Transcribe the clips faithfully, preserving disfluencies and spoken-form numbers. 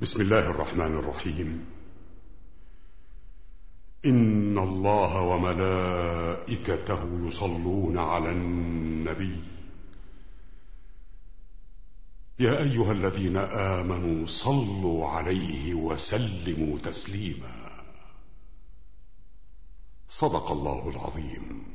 بسم الله الرحمن الرحيم. إن الله وملائكته يصلون على النبي يا أيها الذين آمنوا صلوا عليه وسلموا تسليما. صدق الله العظيم.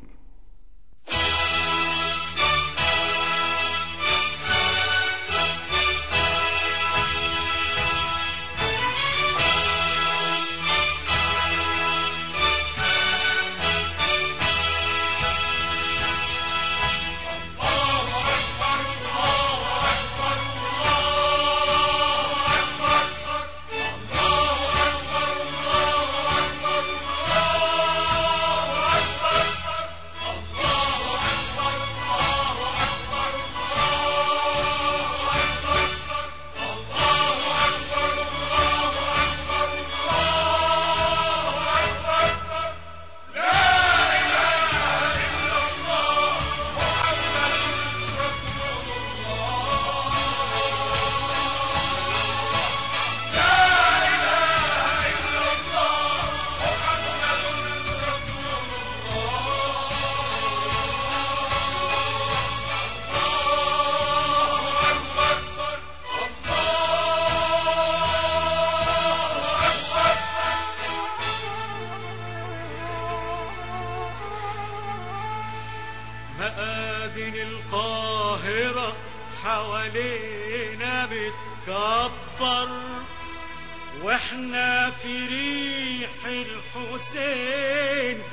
مآذن القاهرة حوالينا بتكبر، واحنا في ريح الحسين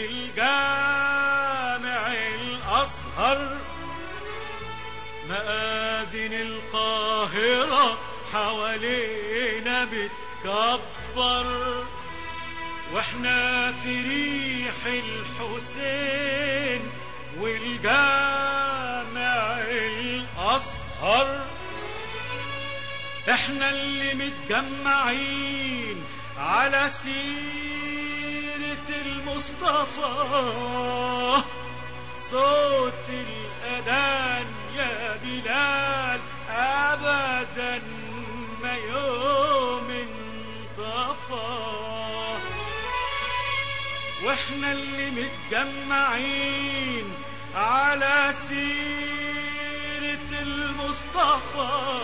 والجامع الأزهر. مآذن القاهرة حوالينا بتكبر، واحنا في ريح الحسين والجامع الأزهر. احنا اللي متجمعين على سيرة المصطفى، صوت الأذان يا بلال أبدا ما يوم انطفى. واحنا اللي متجمعين على سيرة المصطفى،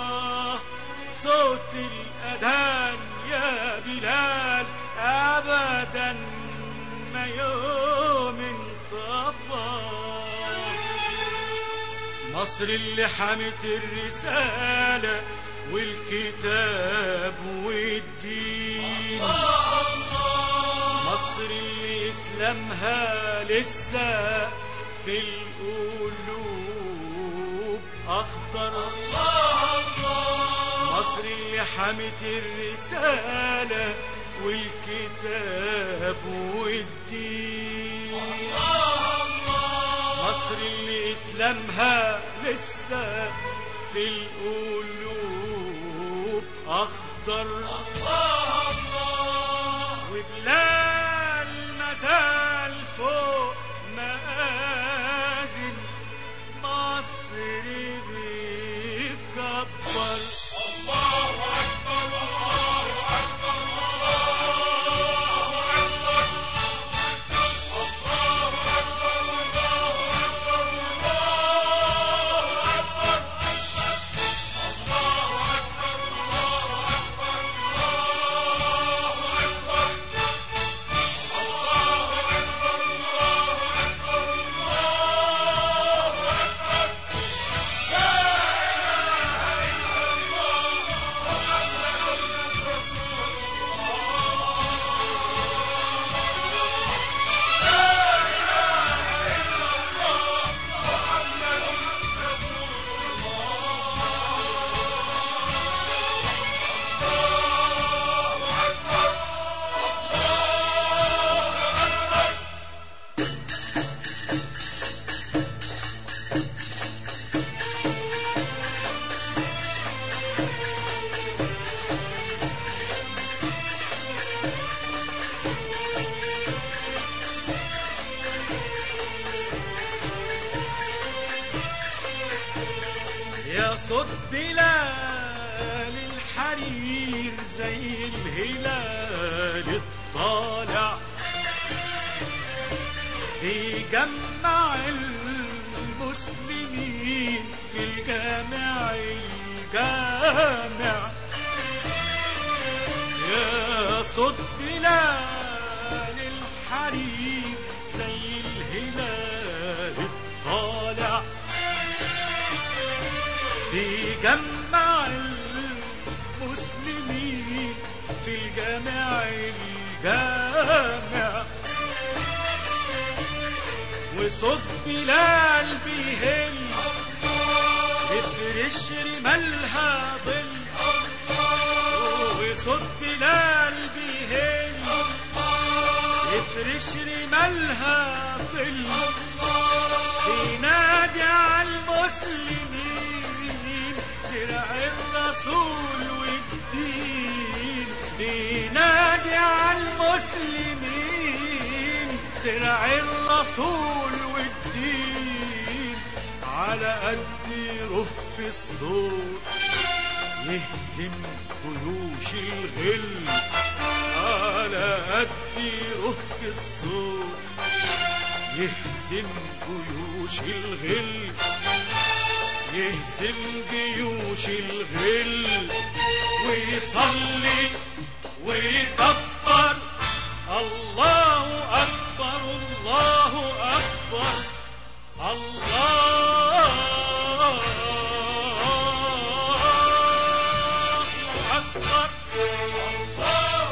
صوت الأذان يا بلال أبدا ما يوم انطفى. مصر اللي حمت الرسالة والكتاب والدين، مصر اللي إسلامها لسه في القلوب أخضر، مصر اللي حمت الرسالة والكتاب والدين، مصر اللي إسلامها لسه في القلوب أخضر. وبلال مازال فوق مآذن مصر بيكبر. الله أكبر الله أكبر الله أكبر الله أكبر الله أكبر الله أكبر الله أكبر الله أكبر الله أكبر الله أكبر الله زي الهلال الطالع يجمع المسلمين في الجامع الجامع يا صوت بلال الحريم زي الهلال الطالع يجمع المسلمين في الجامع الجامع وصوت بلال بيهل يفرش رمالها ظل وصوت بلال بيهل يفرش رمالها ظل ينادي على المسلمين درع الرسول والدين ينادي على المسلمين درع الرسول والدين على قد رهف الصوت يهزم جيوش الغل على قد رهف الصوت يهزم جيوش الغل يهزم جيوش الغل ويصلي ويكبر الله أكبر الله أكبر الله أكبر الله